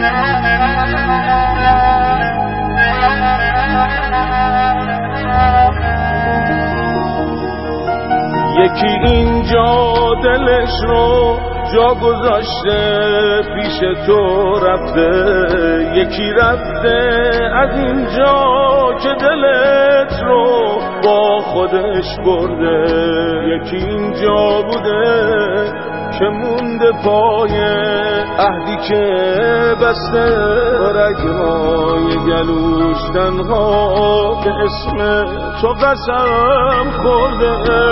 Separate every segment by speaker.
Speaker 1: یکی اینجا دلش رو جا گذاشته پیش تو رفته، یکی رفته از اینجا که دلت رو با خودش برده، یکی اینجا بوده که مونده پای عهدی که بسته، رگهای گلوش تنها به اسم تو قسم خورده.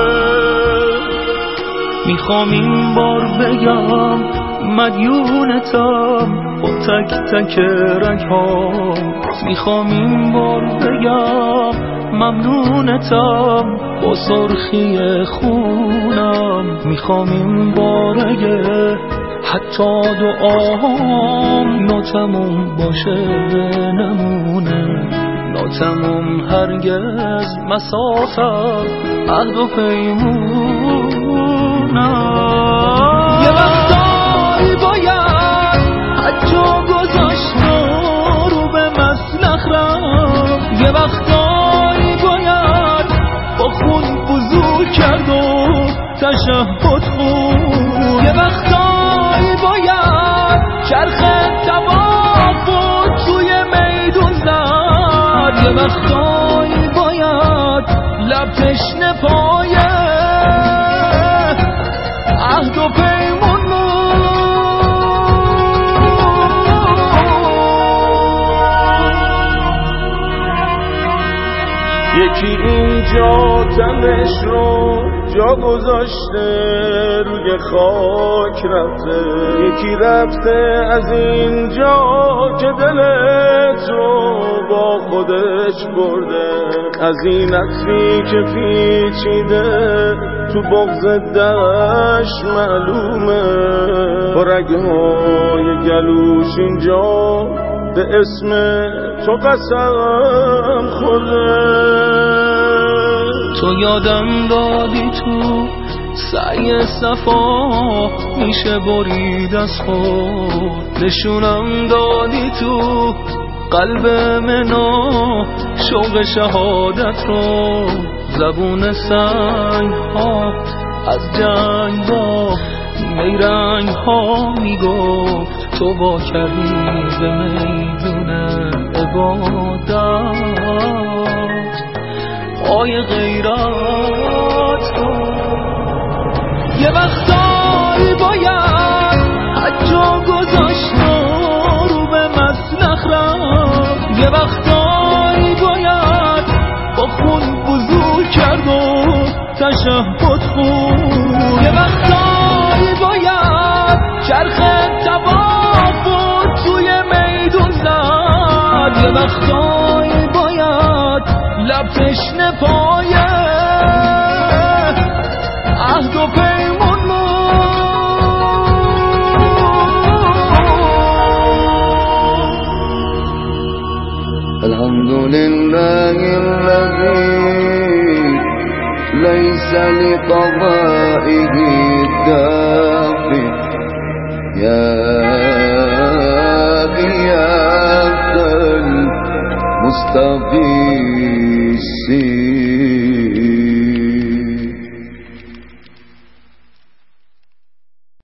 Speaker 2: میخوام این بار بگم مدیونتم با تک تک رگ‌هام، میخوام این بار بگم ممنونتم با سرخی خونم، میخوام این باره حتی دعام ناتموم باشه نمونه، ناتموم هرگز مسافر عهد و پیمونم. یه وقتایی باید حتی گذاشت رو به مسلخ رفت، یه وقتایی باید با خون وضو کرد و تشهد خون، یه وقتایی باید چرخ طواف توی میدون زد، یه وقتایی باید لب تشنه پای عهد و پیمون
Speaker 1: یکی اینجا تنش رو جا گذاشته روی خاک رفته، یکی رفته از اینجا که دلت رو با خودش برده، از این عطری که پیچیده تو بغض دشت معلومه، با رگهای گلوش اینجا به اسم تو قسم خورده.
Speaker 2: تو یادم دادی تو سعی صفا میشه برید از خود، نشونم دادی تو قلب منو شوق شهادت رو، زبون سنگ ها از جنگ با نیرنگ ها میگفت تو با کردی به میدون عبادت پای غیرت رو. یه وقتایی باید حتی گذاشت رو به مسلخ رفت، یه وقتایی باید با خون وضو کرد و تشهد خون، یه وقتایی باید چرخ طواف توی میدون زد، یه وقتایی باید لب تشنه پای عهد و پیمون
Speaker 3: الحمدلله الذي ليس لقضائه دافع، يا غياث المستغيثين